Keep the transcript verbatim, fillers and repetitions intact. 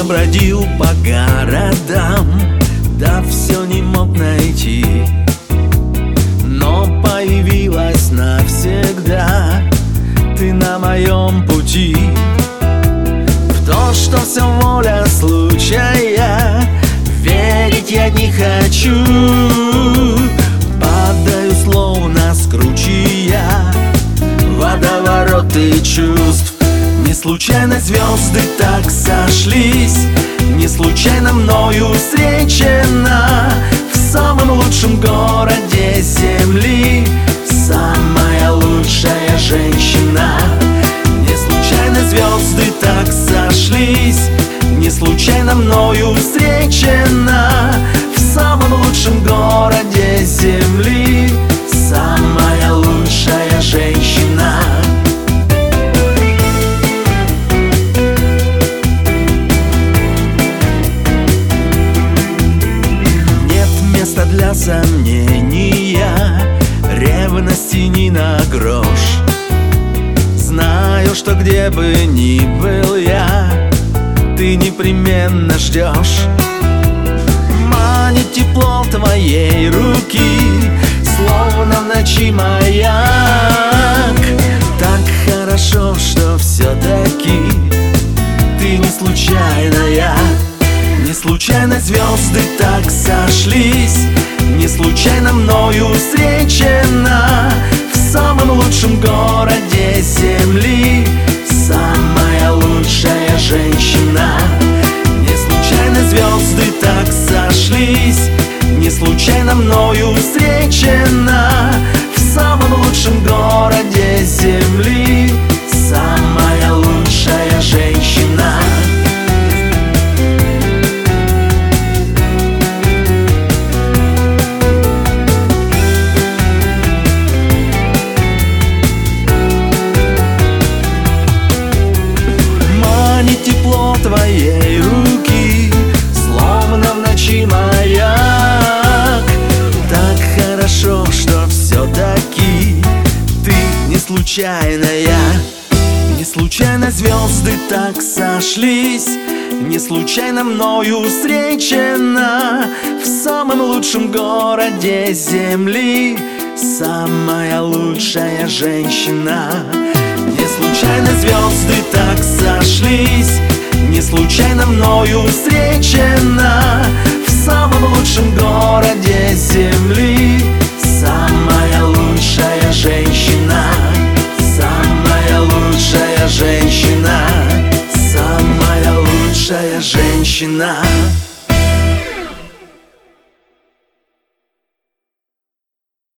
Я бродил по городам, да все не мог найти. Но появилась навсегда ты на моем пути. В то, что все воля случая, верить я не хочу. Падаю словно с кручья, водовороты чувств. Не случайно звезды так сошлись, не случайно мною встречена в самом лучшем городе земли самая лучшая женщина. Не случайно звезды так сошлись, не случайно мною встречена в самом лучшем городе земли самая лучшая женщина. Для сомнения, ревности ни на грош. Знаю, что где бы ни был я, ты непременно ждешь. Манит тепло твоей руки, словно в ночи маяк. Так хорошо, что все-таки ты не случайная. Не случайно звезды так сошлись, не случайно мною встречена в самом лучшем городе земли самая лучшая женщина. Не случайно звезды так сошлись, не случайно мною встречена в самом лучшем городе земли самая лучшая женщина. Тепло твоей руки, словно в ночи маяк. Так хорошо, что все-таки ты не случайная. Не случайно звезды так сошлись, не случайно мною встречена в самом лучшем городе земли самая лучшая женщина. Не случайно звезды так сошлись, не случайно мною встречена в самом лучшем городе земли самая лучшая женщина. Самая лучшая женщина. Самая лучшая женщина.